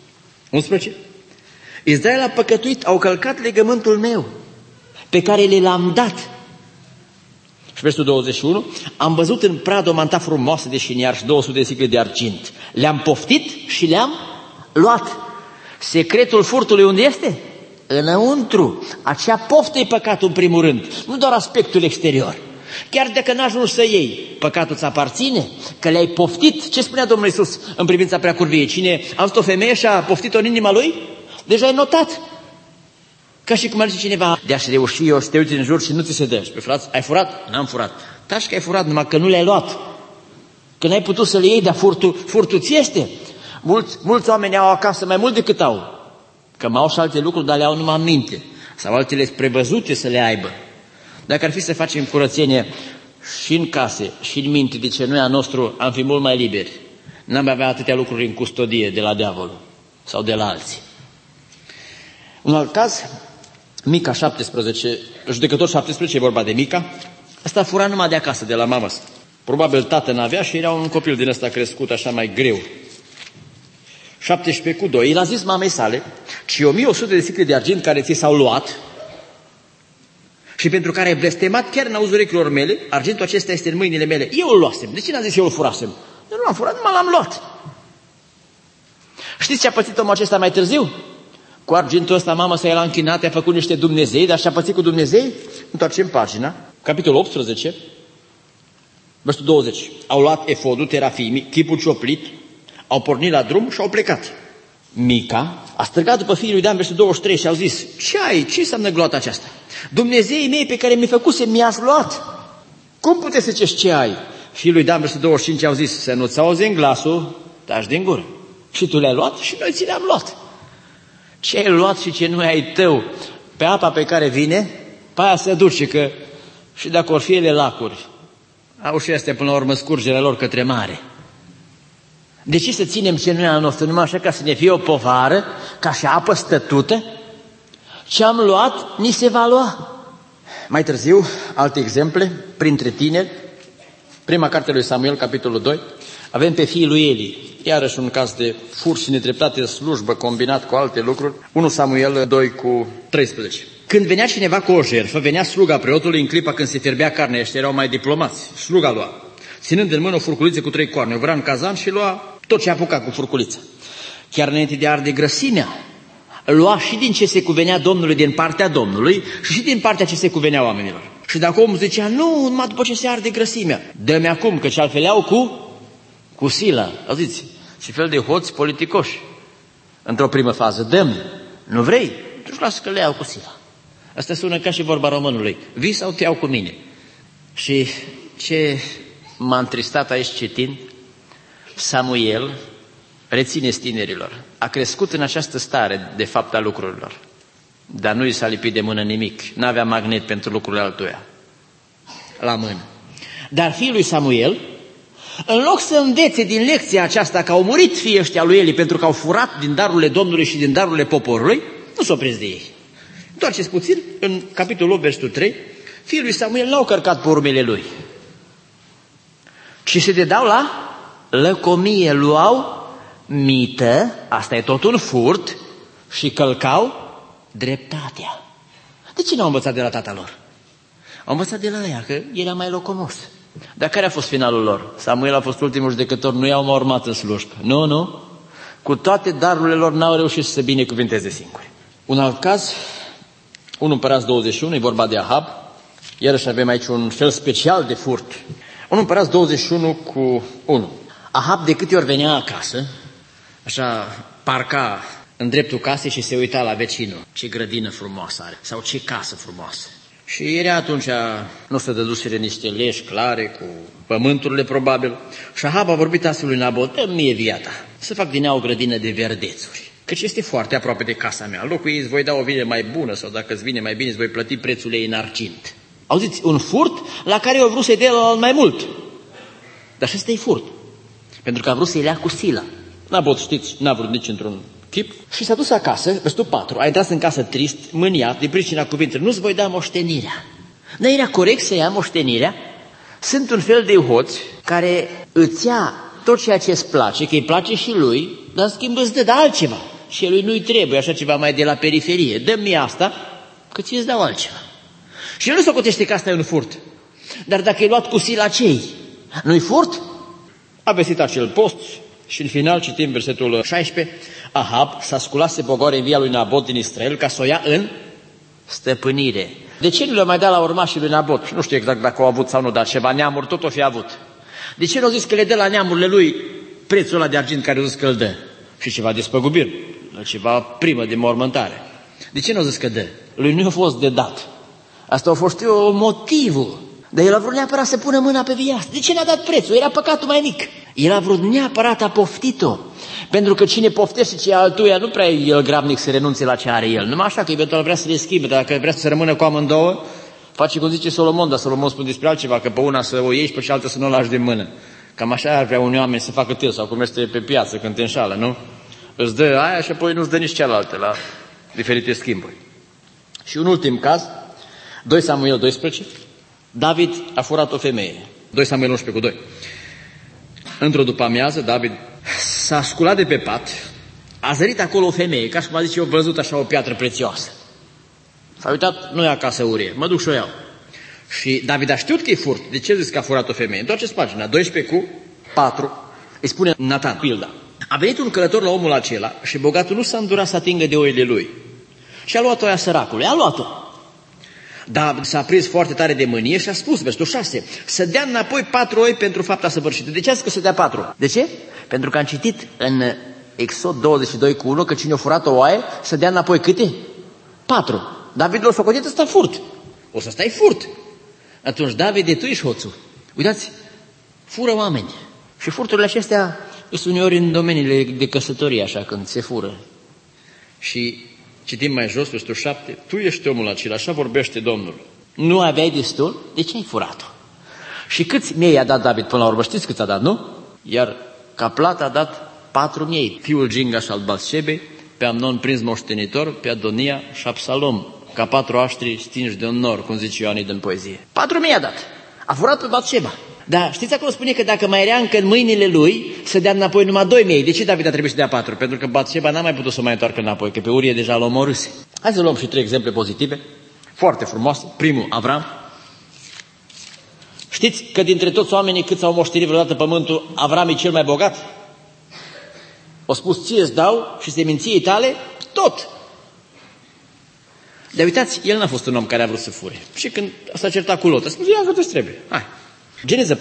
11. Israel a păcătuit, au călcat legământul meu, pe care l-am dat. Și versetul 21. Am văzut în prad o manta frumoasă de șiniar și 200 de sicle de argint. Le-am poftit și le-am luat. Secretul furtului unde este? Înăuntru. Acea poftă e păcatul în primul rând, nu doar aspectul exterior. Chiar dacă n-ajungi să iei, păcatul ți aparține, că le-ai poftit. Ce spunea Domnul Iisus în privința preacurviei? Cine a văzut o femeie și a poftit-o în inima lui, deja ai notat. Ca și cum ar zice cineva, de-aș reuși eu să te uiți în jur și nu ți se dă. Și pe frați, ai furat? N-am furat. Taci că ai furat, numai că nu le-ai luat. Că n-ai putut să le iei, dar furtul ți este. Mulți oameni au acasă mai mult decât au. Că mai au și alte lucruri, dar le au numai în minte. Sau altele prevăzute să le aibă. Dacă ar fi să facem curățenie și în case și în minte, de ce noi a nostru am fi mult mai liberi. N-am avea atâtea lucruri în custodie de la diavolul sau de la alții. Un alt caz, Mica 17, judecător 17, e vorba de Mica. Asta fura numai de acasă, de la mamă. Probabil tată n-avea și era un copil din ăsta crescut așa mai greu. 17 cu 2, el a zis mamei sale, ci 1100 de sicle de argint care ți s-au luat și pentru care ai blestemat chiar în auzul urechilor mele, argintul acesta este în mâinile mele. Eu îl luasem. De ce n-a zis eu îl furasem? Eu nu l-am furat, numai l-am luat. Știți ce a pățit omul acesta mai târziu? Cu argintul ăsta mama sa era închinată, a făcut niște Dumnezei, dar și-a pățit cu Dumnezei. Întoarcem pagina, capitolul 18, versetul 20. Au luat efodul, terafimii, chipul cioplit, au pornit la drum și au plecat. Mica a strigat după fiul lui Dan, versetul 23, și au zis: ce ai? Ce înseamnă gloata aceasta? Dumnezeii mei pe care mi-i făcuse, mi-ați luat. Cum puteți să ziceți ce ai? Fiul lui Dan, versetul 25, au zis: să nu-ți auzim glasul, taci din gură. Și tu le-ai luat și noi ți le-am luat. Ce ai luat și ce nu ai tău, pe apa pe care vine, pe aia se duce, că și dacă or fi ele lacuri, au și astea până la urmă scurgerea lor către mare. De ce să ținem ce nu e al nostru, numai așa ca să ne fie o povară, ca și apă stătută? Ce am luat, ni se va lua. Mai târziu, alte exemple, printre tineri, prima carte lui Samuel, capitolul 2, avem pe fiii lui Eli, iarăși un caz de furt și nedreptate de slujbă combinat cu alte lucruri, 1 Samuel 2 cu 13. Când venea cineva cu o jertfă, venea sluga preotului în clipa când se fierbea carnea, ăștia erau mai diplomați, sluga lua, ținând în mână o furculiță cu 3 coarne, o vrea în cazan și lua tot ce apuca cu furculița. Chiar înainte de a arde grăsimea, lua și din ce se cuvenea Domnului din partea Domnului și din partea ce se cuvenea oamenilor. Și dacă omul zicea: nu, numai după ce se arde grăsimea, dă-mi acum, că altfel iau cu sila. Auziți, ce fel de hoți politicoși. Într-o primă fază: dă-mi, nu vrei? Tu-și lasă că le iau cu sila. Asta sună ca și vorba românului: vii sau te iau cu mine? Și ce m-a întristat aici citind, Samuel, rețineți tinerilor, a crescut în această stare de fapt a lucrurilor, dar nu i s-a lipit de mână nimic, n-avea magnet pentru lucrurile altuia la mână. Dar fiul lui Samuel, în loc să învețe din lecția aceasta că au murit fiii ăștia lui Eli pentru că au furat din darurile Domnului și din darurile poporului, nu s-o prins de ei. Întoarceți puțin, în capitolul 8, versetul 3, fiii lui Samuel n-au cărcat pe urmele lui, ci se dedau la lăcomie, luau mită, asta e tot un furt, și călcau dreptatea. De ce n-au învățat de la tata lor? Au învățat de la ea, că era mai locomos. Dar care a fost finalul lor? Samuel a fost ultimul judecător, nu i-au mai urmat în slujbă. Nu. Cu toate darurile lor n-au reușit să se binecuvinteze singuri. Un alt caz, 1 Împărați 21, e vorba de Ahab. Iarăși avem aici un fel special de furt. 1 Împărați 21 cu 1. Ahab de câte ori venea acasă, așa parca în dreptul casei și se uita la vecinul. Ce grădină frumoasă are, sau ce casă frumoasă. Și era atunci, nu se dăduseră niște leși clare cu pământurile probabil. Și Ahab a vorbit astfel lui Nabot: dă-mi mie viata, să fac din ea o grădină de verdețuri, căci este foarte aproape de casa mea. În locul ei îți voi da o vină mai bună, sau dacă îți vine mai bine îți voi plăti prețul ei în argint. Auziți, un furt la care eu vreau să-i dea mai mult. Dar și ăsta e furt, pentru că a vrut să-i lea cu silă. Nabot, știți, n-a vrut nici într-un chip. Și s-a dus acasă, versetul 4, a intrat în casă trist, mâniat, din pricina cuvintelor: nu-ți voi da moștenirea. Dar era corect să ia moștenirea? Sunt un fel de hoți care îți ia tot ceea ce îți place, că îi place și lui, dar în schimb îți dă de altceva. Și lui nu-i trebuie așa ceva mai de la periferie. Dă-mi asta, că ți-ți dau altceva. Și el nu se socotește că asta e un furt. Dar dacă e luat cu sila cei, nu-i furt? A vestit acel post și în final citim versetul 16. Ahab s-a sculat să pogoare în via lui Nabot din Israel ca să o ia în stăpânire. De ce nu le-a mai dat la urmașii lui Nabot? Nu știu exact dacă au avut sau nu, dar ceva neamuri tot o fi avut. De ce nu au zis că le dă la neamurile lui prețul ăla de argint care au zis că îl dă? Și ceva despăgubiri, ceva primă de mormântare. De ce nu au zis că dă? Lui nu a fost de dat. Asta a fost motivul. Dar el a vrut neapărat să pună mâna pe viață. De ce n-a dat prețul? Era păcatul mai mic. El a vrut neapărat, a poftit-o. Pentru că cine poftește ce e altuia, nu prea e el grabnic să renunțe la ce are el. Numai așa că eventual vrea să le schimbe, dar dacă vrea să rămână cu amândouă, face cum zice Solomon, dar Solomon spune despre altceva, că pe una să o iei și pe cealaltă să nu o lași din mână. Cam așa ar vrea unii oameni să facă tău, sau cum este pe piață când te înșală, nu? Îți dă aia și apoi nu-ți dă nici cealaltă la diferite schimburi. Și un ultim caz, 2 Samuel 12, David a furat o femeie. 2 Samuel 11 cu 2. Într-o după-amiază, David s-a sculat de pe pat, a zărit acolo o femeie, ca și cum a zis: eu văzut așa o piatră prețioasă. S-a uitat: nu e acasă urie, mă duc și o iau. Și David a știut că e furt. De ce zici că a furat o femeie? Întoarceți pagina 12 cu 4, îi spune Natan, pilda: A venit un călător la omul acela și bogatul nu s-a îndurat să atingă de oile lui. Și a luat oia săracului, a luat-o. Dar s-a prins foarte tare de mânie și a spus, versetul 6, să dea înapoi 4 oi pentru fapta săvârșită. De ce a zis că să dea 4? De ce? Pentru că am citit în Exod 22:1 că cine a furat o oaie să dea înapoi câte? 4. David l-a socotit, ăsta furt. O să stai furt. Atunci, David, tu ești hoțul. Uitați, fură oameni. Și furturile acestea sunt uneori în domeniile de căsătorie, așa, când se fură. Și citim mai jos, versetul 7, tu ești omul acela, așa vorbește Domnul. Nu aveai destul? De ce ai furat-o? Și câți miei a dat David până la urmă? Știți câți a dat, nu? Iar ca plată a dat 4 miei. Fiul Gingaș al Batsebei, pe Amnon prins moștenitor, pe Adonia și Absalom, ca 4 aștri stinși de un nor, cum zice Ioanid în poezie. 4 a dat. A furat pe Batseba. Dar știți, acolo spune că dacă mai era încă în mâinile lui, să dea înapoi numai 2 De ce David a trebuit să dea 4? Pentru că Batseba n-a mai putut să mai întoarcă înapoi, că pe Urie deja l-a omorâse. Hai să luăm și 3 exemple pozitive, foarte frumoase. Primul, Avram. Știți că dintre toți oamenii câți au moștenit vreodată pământul, Avram e cel mai bogat? O spus, ție îți dau și seminției tale tot. Dar uitați, el n-a fost un om care a vrut să fure. Și când s-a certat cu Lot, a spus, ia cât trebuie, hai. Geneza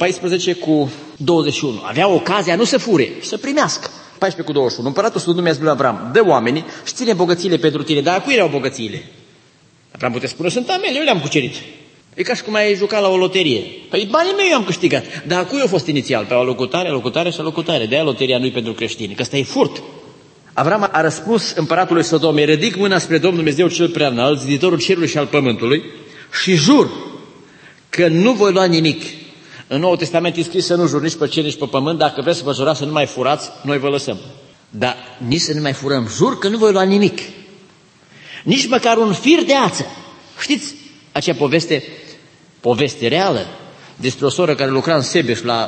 14:21. Avea ocazia nu să fure, să primească. 14:21. Împăratul Sfânt numea lui Avram, dă oamenii și ține bogățiile pentru tine. Dar a cui erau bogățiile? Avram putea spune, sunt a mele, eu le-am cucerit. E ca și cum ai jucat la o loterie. Păi banii mei eu am câștigat. Dar a cui a fost inițial? Pe o locutare și locutare. De-aia loteria nu-i pentru creștini, că ăsta e furt. Avram a răspuns împăratului Sodomei, ridic mâna spre Domnul Dumnezeu cel preanalt, ziditorul cerului și al pământului, și jur că nu voi lua nimic. În Noul Testament e scris să nu jur nici pe cer, nici pe pământ. Dacă vreți să vă jurați să nu mai furați, noi vă lăsăm. Dar nici să nu mai furăm. Jur că nu voi lua nimic. Nici măcar un fir de ață. Știți acea poveste reală despre o soră care lucra în Sebeș la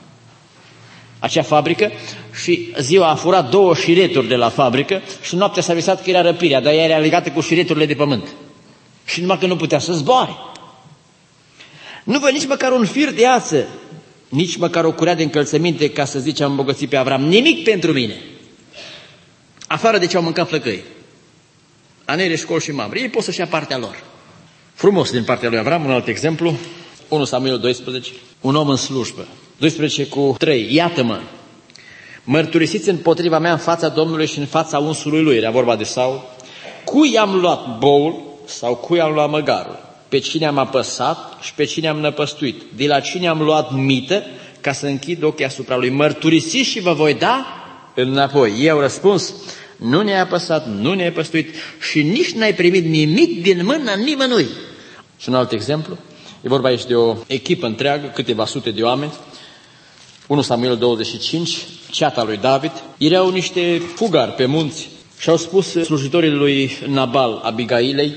acea fabrică și ziua a furat 2 șireturi de la fabrică și noaptea s-a visat că era răpirea, dar ea era legată cu șireturile de pământ. Și numai că nu putea să zboare. Nu văd nici măcar un fir de ață, nici măcar o curea de încălțăminte ca să zice am îmbogățit pe Avram. Nimic pentru mine. Afară de ce au mâncat flăcăi. Anere, școli și mamre. Ei pot să-și ia partea lor. Frumos din partea lui Avram, un alt exemplu. 1 Samuel 12. Un om în slujbă. 12:3. Iată-mă, mărturisiți împotriva mea în fața Domnului și în fața unsului lui. Era vorba de Saul. Cui am luat boul sau cui am luat măgarul? Pe cine am apăsat și pe cine am năpăstuit? De la cine am luat mită ca să închid ochii asupra lui? Mărturisiți și vă voi da înapoi. Ei au răspuns, nu ne-ai apăsat, nu ne-ai păstuit și nici n-ai primit nimic din mâna nimănui. Și un alt exemplu, e vorba aici de o echipă întreagă, câteva sute de oameni. 1 Samuel 25, ceata lui David. Erau niște fugari pe munți și au spus slujitorii lui Nabal, Abigailei,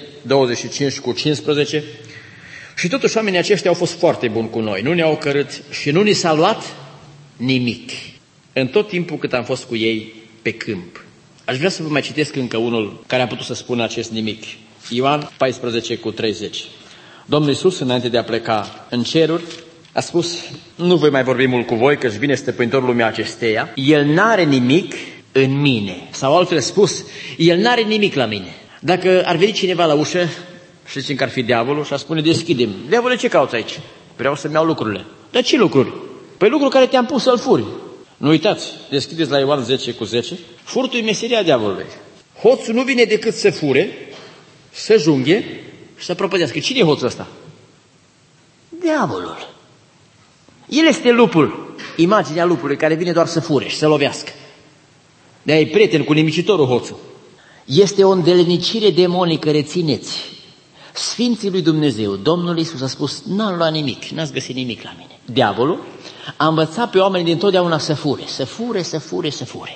25:15, și totuși oamenii aceștia au fost foarte buni cu noi, nu ne-au ocărât și nu ni s-a luat nimic în tot timpul cât am fost cu ei pe câmp. Aș vrea să vă mai citesc încă unul care a putut să spună acest nimic. Ioan 14:30. Domnul Iisus, înainte de a pleca în ceruri, a spus, nu voi mai vorbi mult cu voi, că își vine stăpânitorul lumea acesteia, el n-are nimic în mine. Sau altfel spus, el n-are nimic la mine. Dacă ar veni cineva la ușă, și zicem că ar fi diavolul, și ar spune, deschide-mi. Diavole, ce cauți aici? Vreau să-mi iau lucrurile. Dar ce lucruri? Păi lucruri care te-am pus să-l furi. Nu uitați, deschideți la Ioan 10:10, furtul e meseria diavolului. Hoțul nu vine decât să fure, să junghe și să propădească. Cine e hoțul ăsta? Diavolul. El este lupul, imaginea lupului care vine doar să fure și să lovească. De-aia e prieten cu nimicitorul hoțul. Este o îndelenicire demonică, rețineți. Sfinții lui Dumnezeu, Domnul Iisus a spus, n-am luat nimic, n-ați găsit nimic la mine. Diavolul a învățat pe oamenii dintotdeauna să fure, să fure, să fure, să fure.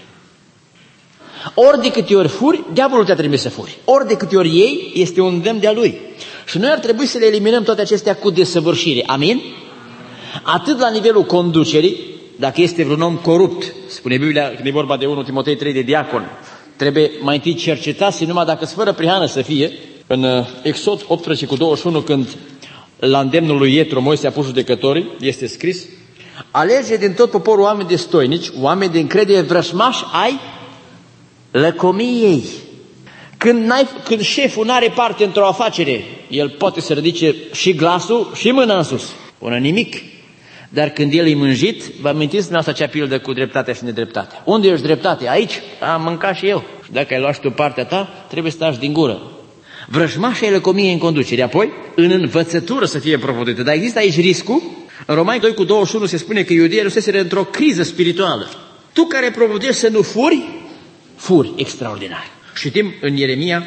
Ori de câte ori furi, diavolul te-a trimis să furi. Ori de câte ori ei, este un îndemn de-a lui. Și noi ar trebui să le eliminăm toate acestea cu desăvârșire. Amin? Atât la nivelul conducerii, dacă este vreun om corupt, spune Biblia, când e vorba de 1 Timotei 3 de diacon, trebuie mai întâi cercetat și numai dacă-s fără prihană să fie. În Exod 18:21, când la îndemnul lui Ietro Moise a pus judecătorii, este scris, Alege din tot poporul oameni destoinici, oameni de încredere, vrășmași ai lăcomiei. Când șeful n-are parte într-o afacere, el poate să ridice și glasul și mâna în sus, până nimic. Dar când el e mânjit, vă amintiți din asta cea pildă cu dreptatea și nedreptatea. Unde ești dreptate? Aici? Am mâncat și eu. Și dacă ai luat și tu partea ta, trebuie să taci din gură. Vrăjmașa e lăcomie în conducere. Apoi, în învățătură să fie propovăduită. Dar există aici riscul. În Romani 2:21 se spune că iudeii răseseră într-o criză spirituală. Tu care propovăduiești să nu furi, furi extraordinar. Și știm în Ieremia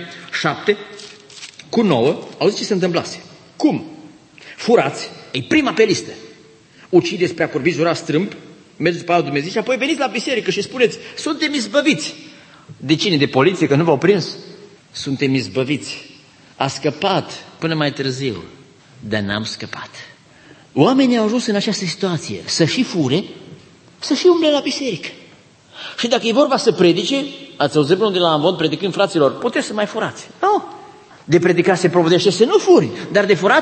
7:9, auziți ce se întâmplase. Cum? Furați, e prima pe listă. Ucideți prea curvi, jurați strâmb, mergeți pe altul Dumnezeu și apoi veniți la biserică și spuneți, suntem izbăviți. De cine? De poliție, că nu v-au prins? Suntem izbăviți. A scăpat până mai târziu, dar n-am scăpat. Oamenii au ajuns în această situație, să și fure, să și umble la biserică. Și dacă e vorba să predice, ați auzit unde la Amvon predicând fraților, puteți să mai furați. Nu. De predicat se propovăduiește să nu furi, dar de furat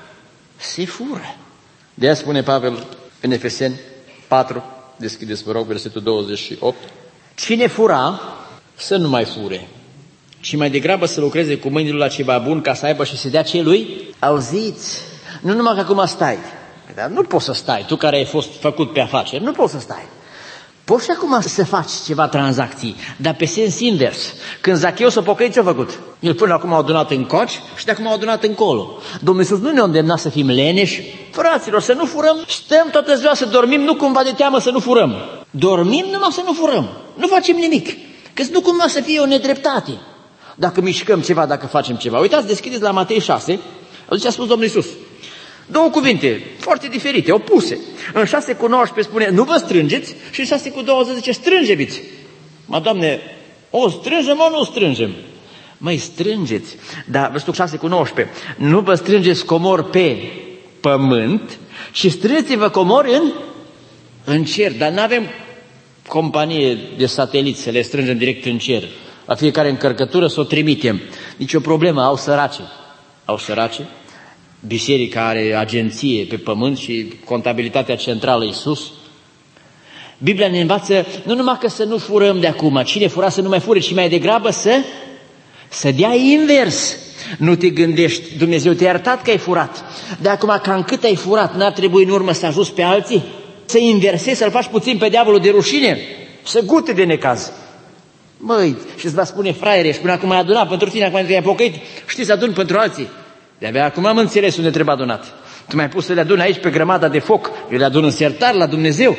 se fură. De aia spune Pavel în Efeseni 4, deschideți vă rog versetul 28, cine fura să nu mai fure, ci mai degrabă să lucreze cu mâinile la ceva bun ca să aibă și să dea celui. Auziți, nu numai că acum stai, dar nu poți să stai, tu care ai fost făcut pe afaceri, nu poți să stai. Poți și acum să faci ceva tranzacții, dar pe sens invers. Când Zacheu s-a pocăit, ce-a făcut? El până acum a adunat în coci și de acum a adunat încolo. Domnul Iisus nu ne-a îndemnat să fim leneși. Fraților, să nu furăm, stăm toată ziua să dormim, nu cumva de teamă să nu furăm. Dormim numai să nu furăm, nu facem nimic, că nu cumva să fie o nedreptate. Dacă mișcăm ceva, dacă facem ceva. Uitați, deschideți la Matei 6, auziți ce a spus Domnul Iisus. Două cuvinte foarte diferite, opuse. În 6:19 spune, nu vă strângeți, și în 6:20 zice, strângeți. Mă, Doamne, o strângem, o nu strângem? Măi, strângeți. Dar, versetul 6:19, nu vă strângeți comori pe pământ, ci strângeți-vă comori în cer. Dar nu avem companie de sateliți să le strângem direct în cer. La fiecare încărcătură să o trimitem. Nici o problemă, au sărace. Au sărace. Biserica are agenție pe pământ și contabilitatea centrală e sus. Biblia ne învață nu numai că să nu furăm de acum, cine fura să nu mai fure, ci mai degrabă să dea invers. Nu te gândești, Dumnezeu te-a iertat că ai furat, de acum cam cât ai furat, n-ar trebui în urmă să ajuți pe alții? Să inversezi, să-l faci puțin pe diavolul de rușine, să gute de necaz. Măi, și îți va spune fraiere, și până acum ai adunat pentru tine, acum te-ai pocăit, știi să aduni pentru alții. De-abia acum am înțeles unde trebuie adunat. Tu m-ai pus să le adun aici pe grămada de foc, eu le adun în sertar la Dumnezeu.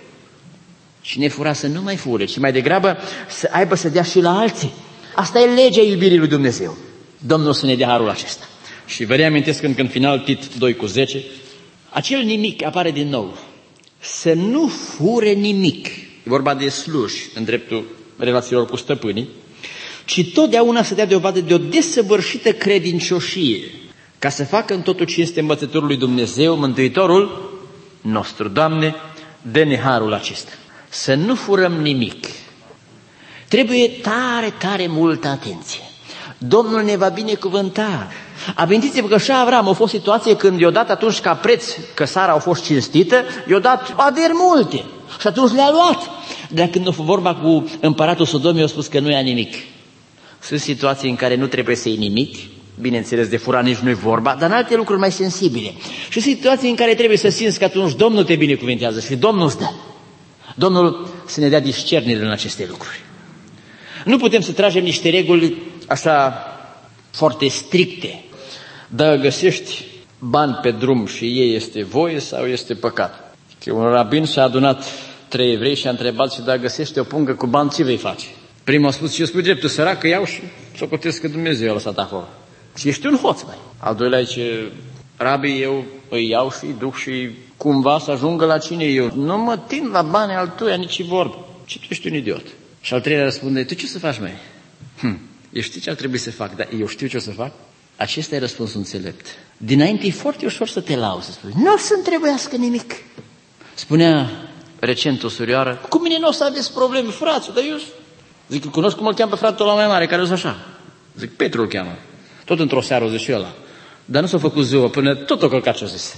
Cine fura să nu mai fure, ci mai degrabă să aibă să dea și la alții. Asta e legea iubirii lui Dumnezeu. Domnul să ne dea harul acesta. Și vă reamintesc că în final Tit 2:10, acel nimic apare din nou. Să nu fure nimic. E vorba de sluși în dreptul relațiilor cu stăpânii, ci totdeauna să dea dovadă de o desăvârșită credincioșie, ca să facă în totul cinste învățătorul lui Dumnezeu, Mântuitorul nostru. Doamne, dă-ne harul acesta. Să nu furăm nimic. Trebuie tare, tare multă atenție. Domnul ne va binecuvânta. Amintiți-vă că și Avram a fost situație când i-a dat atunci ca preț, că Sara a fost cinstită, i-a dat averi multe și atunci le-a luat. Dar când a fost vorba cu împăratul Sodomii, a spus că nu ia nimic. Sunt situații în care nu trebuie să iei nimic, bineînțeles de furat nici nu-i vorba, dar în alte lucruri mai sensibile. Și situații în care trebuie să simți că atunci Domnul te binecuvintează și Domnul îți dă. Domnul să ne dea discernire în aceste lucruri. Nu putem să tragem niște reguli așa foarte stricte. Dacă găsești bani pe drum și ei este voie sau este păcat. Că un rabin și-a adunat 3 evrei și a întrebat și dacă găsește o pungă cu bani, ce vei face? Primul a spus și eu spui dreptul, sărac, că iau și socotesc că Dumnezeu a lăsat acolo. Și ești un hoț, mai. Al doilea zice, rabii, eu îi iau și îi duc și cumva să ajungă la cine eu. Nu mă tind la bani al tuia, nici vorbă. Și tu ești un idiot. Și al treilea răspunde, tu ce să faci, mai? Eu știu ce ar trebui să fac, dar eu știu ce o să fac? Acesta e răspunsul înțelept. Dinainte e foarte ușor să te lauzi, să spui, nu o să-mi trebuiască nimic. Spunea recent o surioară, cu mine nu o să aveți probleme, frațu, dar eu zic, cunosc cum îl cheamă pe fratele ăla mai mare, care o să așa. Zic, Petru îl cheamă. Tot într-o seară o zice ăla. Dar nu s-a făcut ziua până tot o călcat ce-o zis.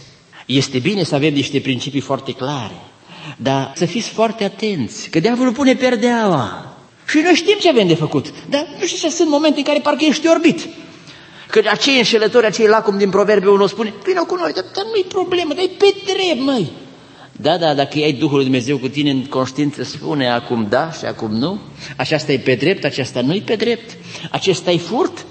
Este bine să avem niște principii foarte clare, dar să fiți foarte atenți, că diavolul pune perdeaua. Și noi știm ce avem de făcut, dar nu știu, sunt momente în care parcă ești orbit. Că acei înșelători, acei lacumi din Proverbe 1 spune, vină cu noi, dar nu-i problemă, dar e pe drept, măi. Da, dacă ai Duhul lui Dumnezeu cu tine în conștiință, spune acum da și acum nu. Aceasta e pe drept, aceasta nu e pe drept. Acesta e furt.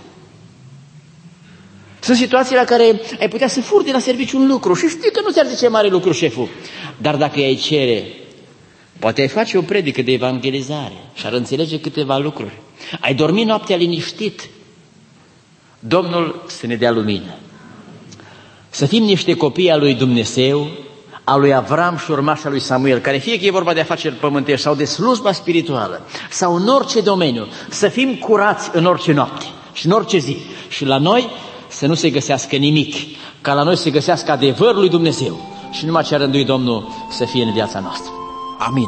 Sunt situații la care ai putea să furi de la serviciu un lucru și știi că nu ți-ar zice mare lucru șeful. Dar dacă i-ai cere, poate ai face o predică de evangelizare și ar înțelege câteva lucruri. Ai dormi noaptea liniștit. Domnul să ne dea lumină. Să fim niște copii al lui Dumnezeu, al lui Avram și urmașa lui Samuel, care fie că e vorba de afaceri pământești sau de slujba spirituală sau în orice domeniu, să fim curați în orice noapte și în orice zi. Și la noi să nu se găsească nimic, ca la noi să se găsească adevărul lui Dumnezeu și numai ce a rânduit Domnul să fie în viața noastră. Amin.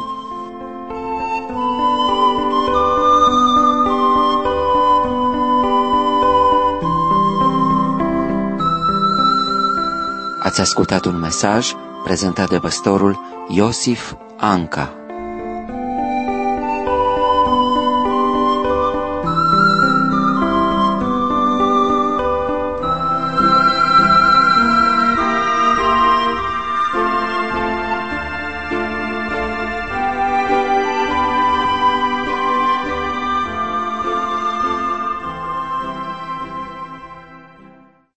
Ați ascultat un mesaj prezentat de pastorul Iosif Anca.